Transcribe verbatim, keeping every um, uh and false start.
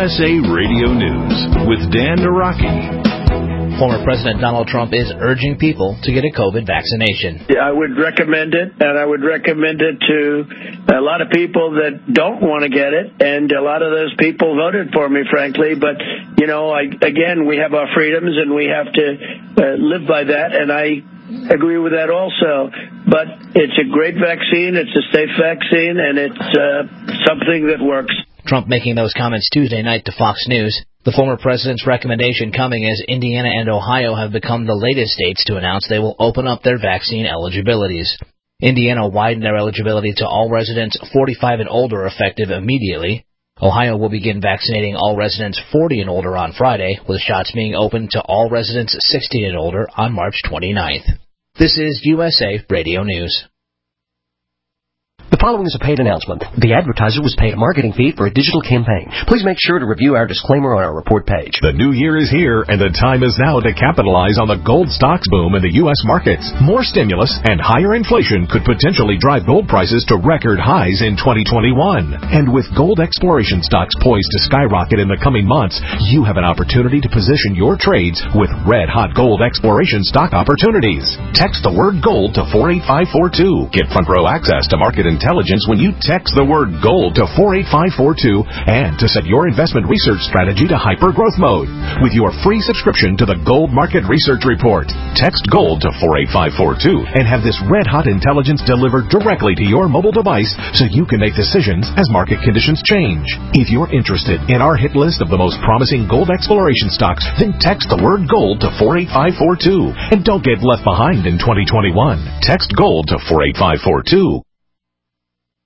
S A Radio News with Dan Naraki. Former President Donald Trump is urging people to get a COVID vaccination. I would recommend it, and I would recommend it to a lot of people that don't want to get it, and a lot of those people voted for me, frankly. But, you know, I, again, we have our freedoms, and we have to uh, live by that, and I agree with that also. But it's a great vaccine, it's a safe vaccine, and it's uh, something that works. Trump making those comments Tuesday night to Fox News. The former president's recommendation coming as Indiana and Ohio have become the latest states to announce they will open up their vaccine eligibilities. Indiana widened their eligibility to all residents forty-five and older effective immediately. Ohio will begin vaccinating all residents forty and older on Friday, with shots being open to all residents sixty and older on March twenty-ninth. This is U S A Radio News. The following is a paid announcement. The advertiser was paid a marketing fee for a digital campaign. Please make sure to review our disclaimer on our report page. The new year is here, and the time is now to capitalize on the gold stocks boom in the U S markets. More stimulus and higher inflation could potentially drive gold prices to record highs in twenty twenty-one. And with gold exploration stocks poised to skyrocket in the coming months, you have an opportunity to position your trades with red-hot gold exploration stock opportunities. Text the word GOLD to four eight five four two. Get front-row access to market intelligence when you text the word GOLD to four eight five four two and to set your investment research strategy to hyper-growth mode with your free subscription to the Gold Market Research Report. Text GOLD to four eight five four two and have this red-hot intelligence delivered directly to your mobile device so you can make decisions as market conditions change. If you're interested in our hit list of the most promising gold exploration stocks, then text the word GOLD to four eight five four two and don't get left behind in twenty twenty-one. Text GOLD to four eight five four two.